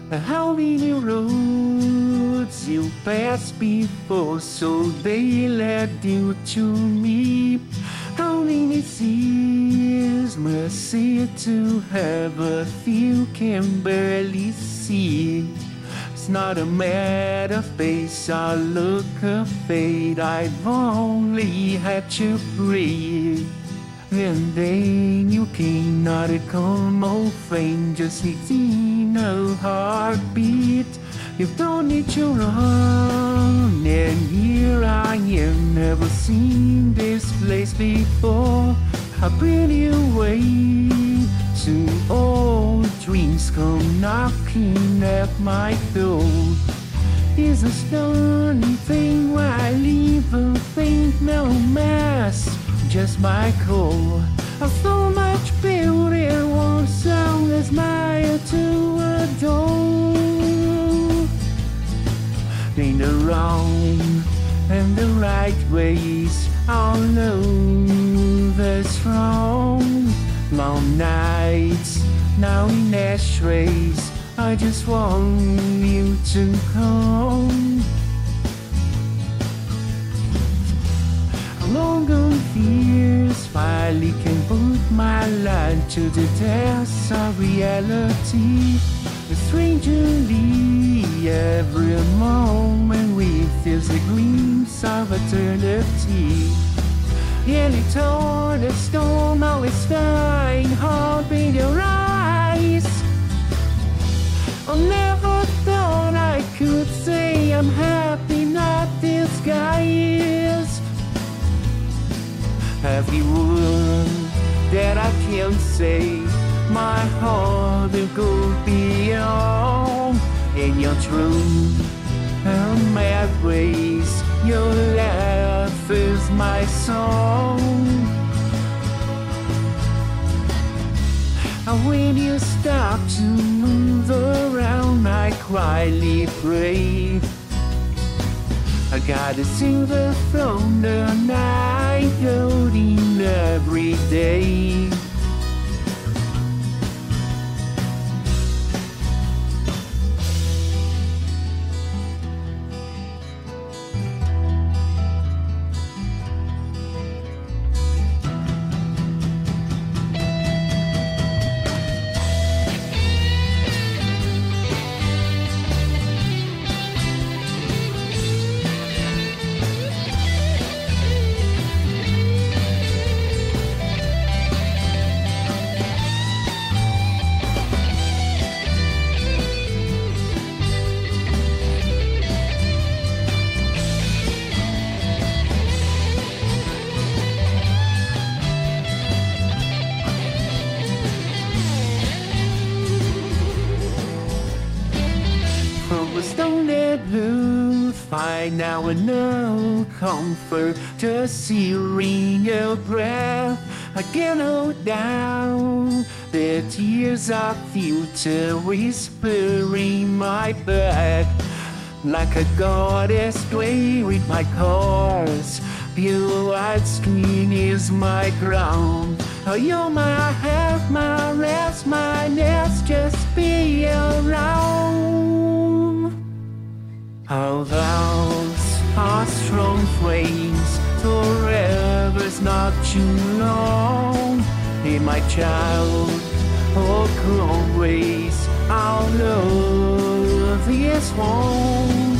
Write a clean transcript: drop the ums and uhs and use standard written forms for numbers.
How many roads you passed before, so they led you to me? How many seas must see to have a few can barely see? It's not a matter of face or look of fate, I've only had to breathe. And then you cannot come old fame, just need no heartbeat. You don't need to run, and here I am, never seen this place before. I bring you away to old dreams come knocking at my door. Is a stunning thing why I leave a faint no mass, just my core. Of so much beauty, one song is mine to adore. In the wrong and the right ways, I'll know that's wrong. Long nights, now in ashtrays, I just want you to come. Long gone fears finally can put my life to the test of reality. Strangely, every moment we feel a glimpse of eternity. Nearly torn the storm, always find heart in your eyes. I never thought I could say I'm happy, not disguised. Every word that I can say, my heart will go beyond. In your truth and mad ways, your laugh is my song. And when you stop to move around, I quietly pray. I got a silver throne, the night floating every day. Don't let lose, find now and no comfort, just hearing your breath. I get no down, the tears of future whispering my back. Like a goddess play with my chords, pure white skin is my ground. Oh, you're my health, my rest, my nest, just be around. Our vows are strong flames, forever's not too long. In my child, always our love is one.